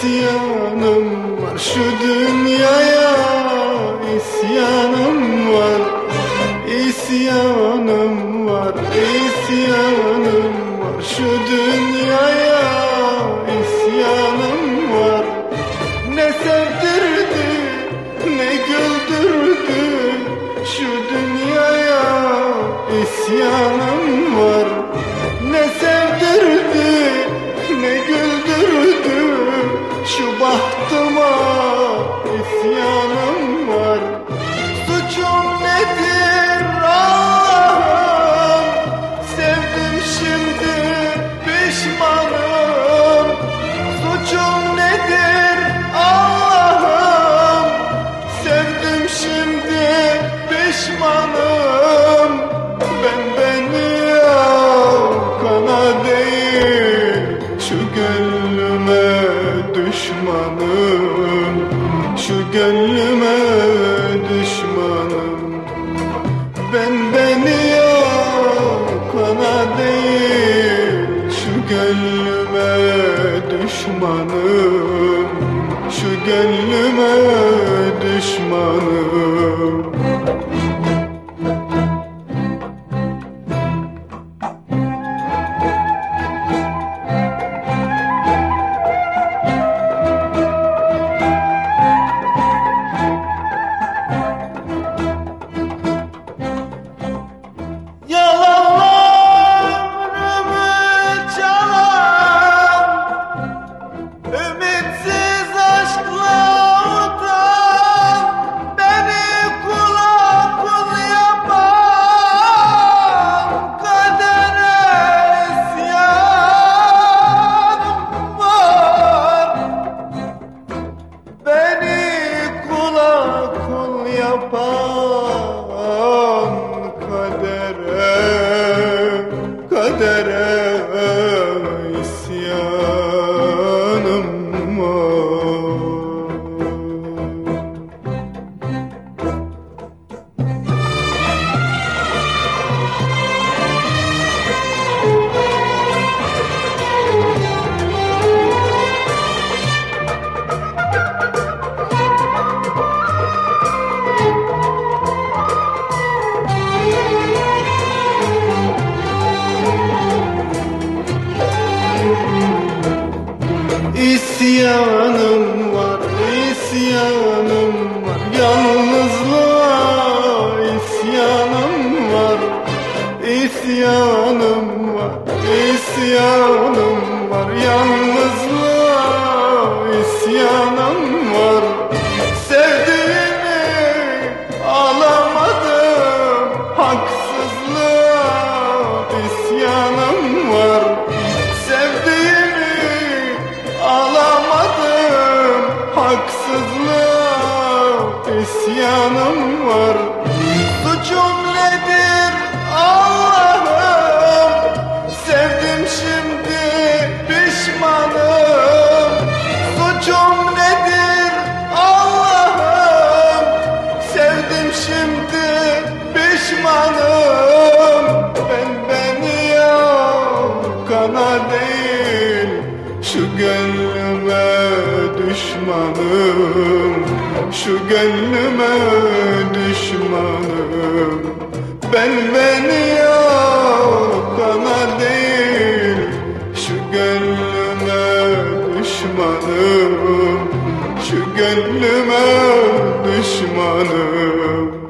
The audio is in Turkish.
İsyanım var şu dünyaya, isyanım var. İsyanım var, isyanım var şu dünyaya, isyanım var. Ne sevdirdi, ne güldürdü şu dünyaya, isyanım var. Ne sevdirdi, ne güldürdü şu bahtıma, isyanım var. Suçum nedir Allah'ım? Sevdim şimdi pişmanım. Suçum nedir Allah'ım? Sevdim şimdi pişmanım. Ben beni kana değil, şu gönlüme düşmanım. Şu gönlüme düşmanım. Ben beni kana değil, şu gönlüme düşmanım. Şu gönlüme düşmanım. Yapan kadere isyanım var. İsyanım var, isyanım var. Yalnızlığa isyanım var. İsyanım var, isyanım var. Yalnızlığa isyanım var. Sevdiğimi alamadım, haksızlığa isyanım var. Sevdiğimi alamadım, haksızlığa isyanım var. Suçum nedir Allah'ım? Sevdim şimdi pişmanım. Suçum nedir Allah'ım? Sevdim şimdi pişmanım. Ben beni kana değil, şu gönlüme düşmanım. Şu gönlüme düşmanım. Ben beni kana değil, şu gönlüme düşmanım. Şu gönlüme düşmanım.